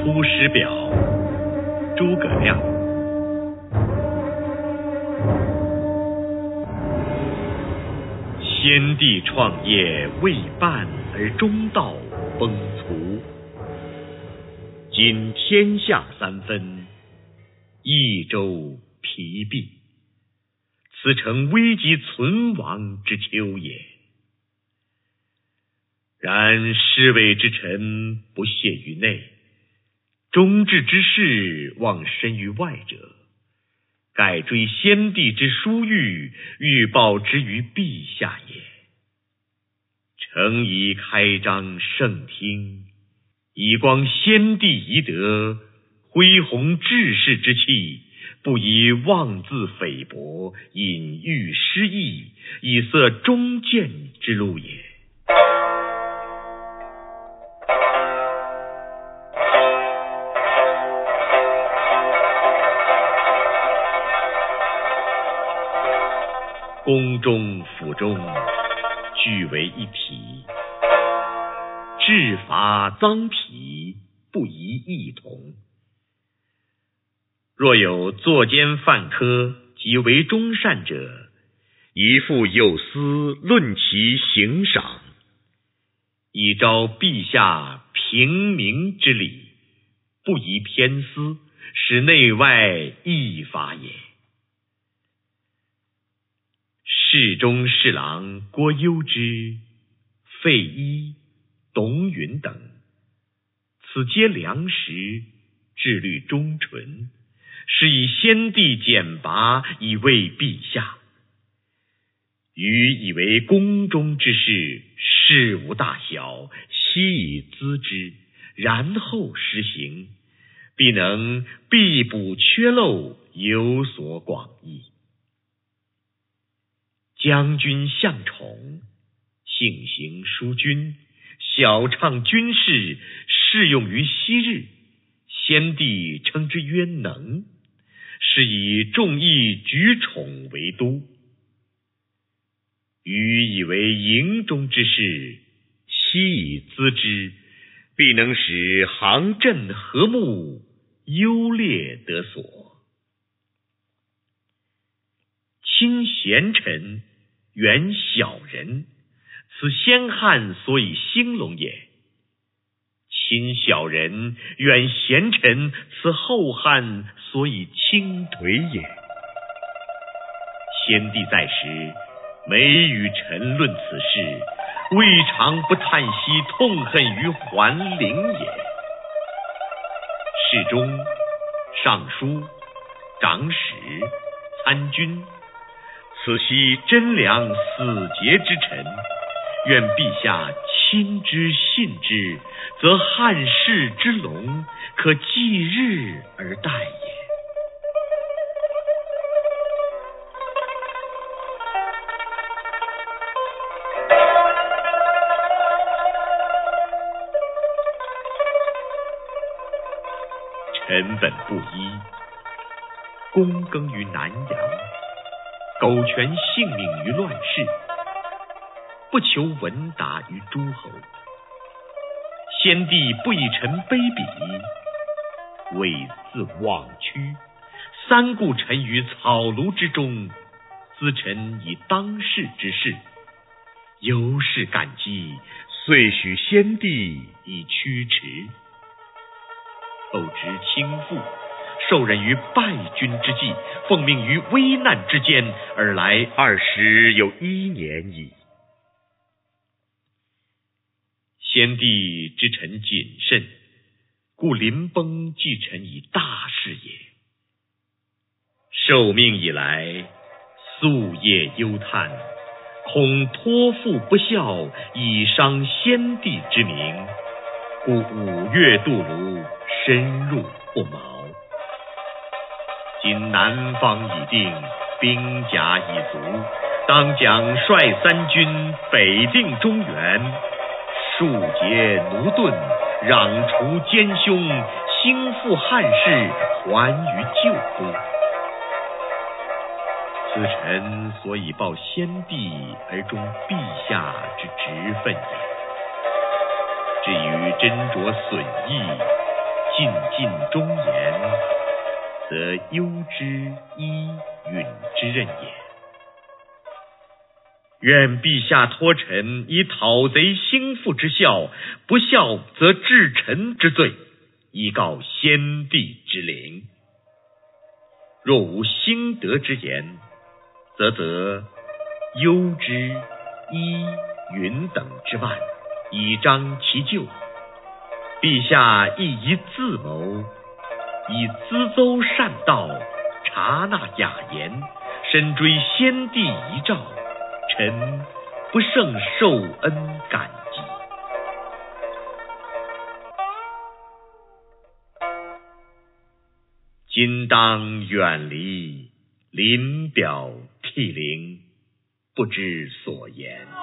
出师表》诸葛亮。先帝创业未半而中道崩殂，今天下三分，益州疲弊，此诚危急存亡之秋也。然侍卫之臣不懈于内，忠志之士忘身于外者，盖追先帝之殊遇，欲报之于陛下也。诚宜开张圣听，以光先帝遗德，恢弘志士之气，不以妄自菲薄，隐喻失义，以塞忠谏之路也。宫中府中，俱为一体，治罚赃匹，不宜异同。若有作奸犯科及为忠善者，宜付有司论其刑赏，以昭陛下平明之礼，不宜偏私，使内外异法也。侍中侍郎郭攸之、费祎、董允等，此皆良实，志虑忠纯，是以先帝简拔，以慰陛下。余以为宫中之事，事无大小，悉以咨之，然后施行，必能必补缺漏，有所广益。将军向宠，性行淑均，晓畅军事，适用于昔日，先帝称之曰能，是以众议举宠为都。余以为营中之事，悉以咨之，必能使行阵和睦，优劣得所。亲贤臣，远小人，此先汉所以兴隆也；亲小人，远贤臣，此后汉所以倾颓也。先帝在时，每与臣论此事，未尝不叹息痛恨于桓灵也。侍中、尚书、长史、参军，此悉贞良死节之臣，愿陛下亲之信之，则汉室之隆，可继日而待也。臣本布衣，躬耕于南阳，苟全性命于乱世，不求闻达于诸侯。先帝不以臣卑鄙，猥自枉屈，三顾臣于草庐之中，咨臣以当世之事，由是感激，遂许先帝以驱驰。后知倾覆，受任于败军之际，奉命于危难之间，而来20有1年矣。先帝之臣谨慎，故临崩寄臣以大事也。受命以来，夙夜忧叹，恐托付不效，以伤先帝之名，故5月渡泸，深入不毛。今南方已定，兵甲已足，当奖率3军，北定中原，庶竭奴钝，攘除奸凶，兴复汉室，还于旧都。此臣所以报先帝而忠陛下之职分也。至于斟酌损益， 尽尽忠言，则忧之依允之任也。愿陛下托臣以讨贼兴复之效，不效则治臣之罪，以告先帝之灵。若无兴德之言，则忧之依允等之慢，以彰其咎。陛下亦宜自谋，以咨奏善道，察纳雅言，深追先帝遗诏，臣不胜受恩感激。今当远离，临表涕零，不知所言。